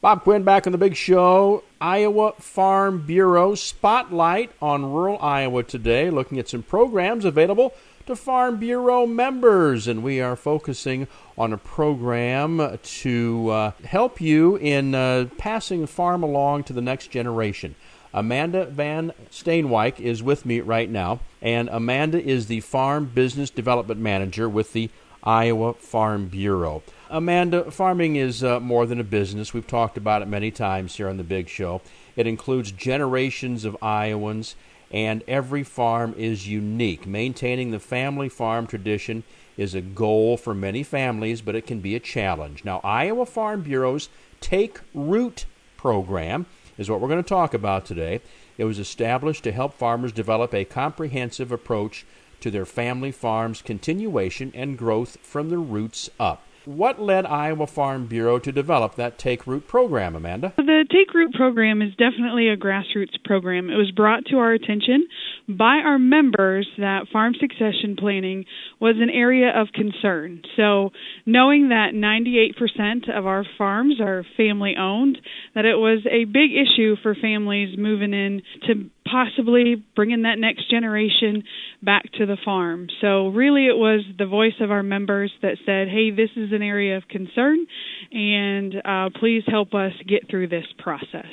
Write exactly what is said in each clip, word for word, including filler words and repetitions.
Bob Quinn back on the big show. Iowa Farm Bureau Spotlight on rural Iowa today, looking at some programs available to Farm Bureau members. And we are focusing on a program to uh, help you in uh, passing the farm along to the next generation. Amanda Van Steenwyk is with me right now, and Amanda is the Farm Business Development Manager with the Iowa Farm Bureau. Amanda, farming is uh, more than a business. We've talked about it many times here on the Big Show. It includes generations of Iowans, and every farm is unique. Maintaining the family farm tradition is a goal for many families, but it can be a challenge. Now, Iowa Farm Bureau's Take Root program is what we're going to talk about today. It was established to help farmers develop a comprehensive approach to their family farm's continuation and growth from the roots up. What led Iowa Farm Bureau to develop that Take Root program, Amanda? The Take Root program is definitely a grassroots program. It was brought to our attention by our members that farm succession planning was an area of concern. So knowing that ninety-eight percent of our farms are family-owned, that it was a big issue for families moving in to possibly bringing that next generation back to the farm. So really it was the voice of our members that said, hey, this is an area of concern, and uh, please help us get through this process.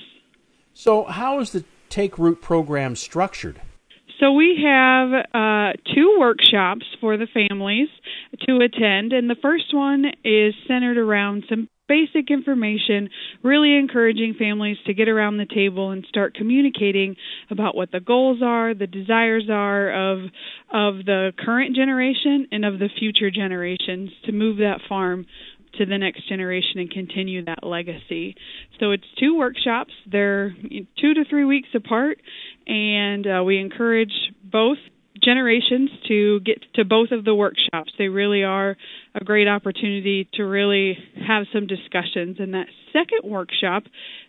So how is the Take Root program structured? So we have uh, two workshops for the families to attend, and the first one is centered around some basic information, really encouraging families to get around the table and start communicating about what the goals are, the desires are of of the current generation and of the future generations to move that farm to the next generation and continue that legacy. So it's two workshops. They're two to three weeks apart, and uh, we encourage both generations to get to both of the workshops. They really are a great opportunity to really have some discussions. And that second workshop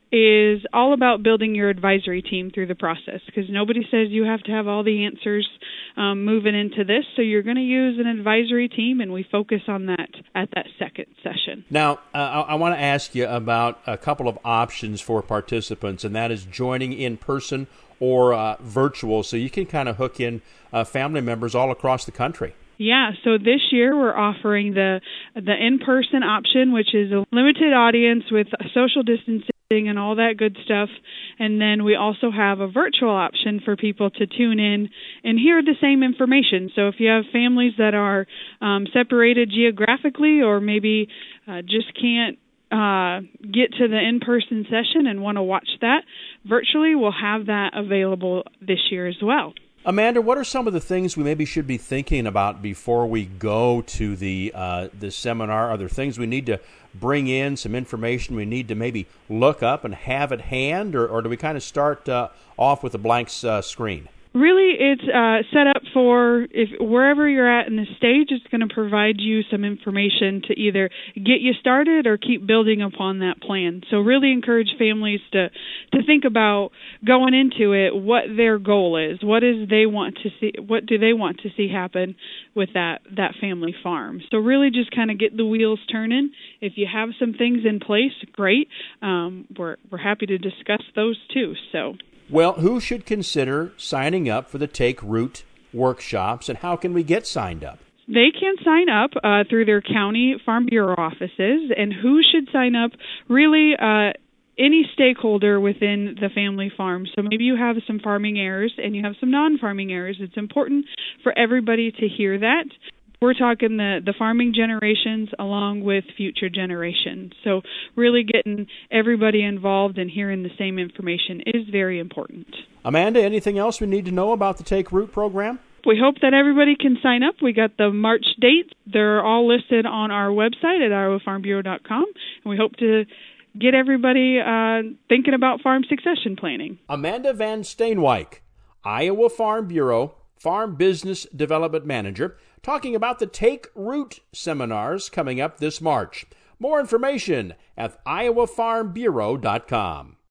is all about building your advisory team through the process, because nobody says you have to have all the answers um, moving into this. So you're going to use an advisory team, and we focus on that at that second session. Now, uh, I, I want to ask you about a couple of options for participants, and that is joining in person or uh, virtual, so you can kind of hook in uh, family members all across the country. Yeah, so this year we're offering the the in-person option, which is a limited audience with social distancing and all that good stuff. And then we also have a virtual option for people to tune in and hear the same information. So if you have families that are um, separated geographically, or maybe uh, just can't Uh, get to the in-person session and want to watch that virtually, we'll have that available this year as well. Amanda, what are some of the things we maybe should be thinking about before we go to the uh, the seminar? Are there things we need to bring in, some information we need to maybe look up and have at hand, or, or do we kind of start uh, off with a blank uh, screen? Really, it's uh, set up for if wherever you're at in the stage, it's going to provide you some information to either get you started or keep building upon that plan. So really encourage families to, to think about going into it, what their goal is, what is they want to see, what do they want to see happen with that, that family farm. So really just kind of get the wheels turning. If you have some things in place, great. Um, we're we're happy to discuss those too. So. Well, who should consider signing up for the Take Root workshops, and how can we get signed up? They can sign up uh, through their county Farm Bureau offices, and who should sign up? Really, uh, any stakeholder within the family farm. So maybe you have some farming heirs and you have some non-farming heirs. It's important for everybody to hear that. We're talking the, the farming generations along with future generations. So really getting everybody involved and hearing the same information is very important. Amanda, anything else we need to know about the Take Root program? We hope that everybody can sign up. We got the March dates. They're all listed on our website at iowa farm bureau dot com, and we hope to get everybody uh, thinking about farm succession planning. Amanda Van Steenwyk, Iowa Farm Bureau Farm Business Development Manager, talking about the Take Root seminars coming up this March. More information at iowa farm bureau dot com.